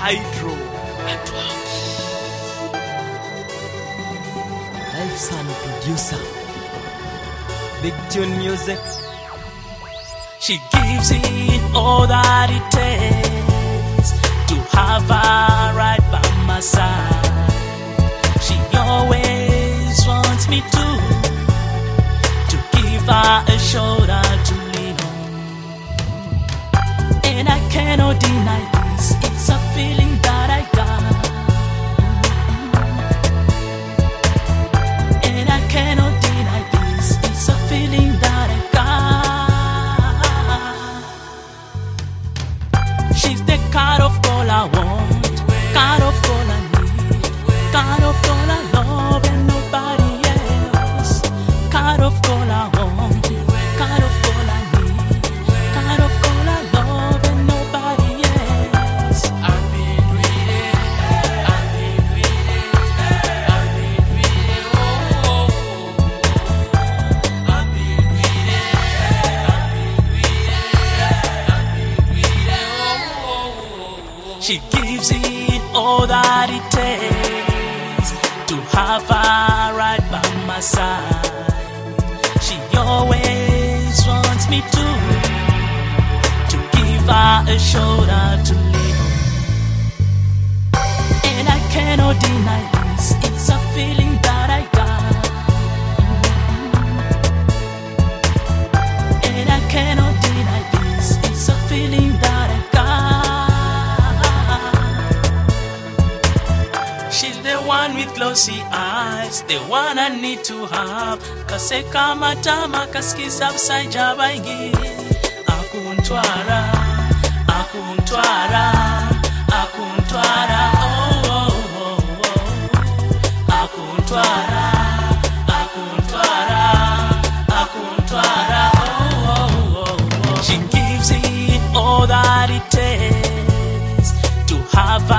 Hydro at work. Life Son producer. Big Tune Music. She gives it all that it takes to have her right by my side. She always wants me to give her a shoulder to lean on. And I cannot deny this, it's a feeling that I got. And I cannot deny this, it's a feeling that I got. She's the kind of girl I want, kind of girl I need, kind of girl I love and nobody else, kind of girl I want, kind of girl I need, kind of girl I love and nobody else. I've been waiting, oh. I've been waiting, oh. She gives it all that it takes to have her right by my side. She always wants me to give her a shoulder to lean on. And I cannot deny this, it's a feeling that I got. And I cannot deny this, it's a feeling that I got. She's the one with glossy eyes, the one I need to have. Kase kama tama kaskisa msaija baigi. Akuntwara, akuntwara, akuntwara, oh, oh, oh, oh. Akuntwara, akuntwara, akuntwara, oh, oh, oh, oh. She gives it all that it takes to have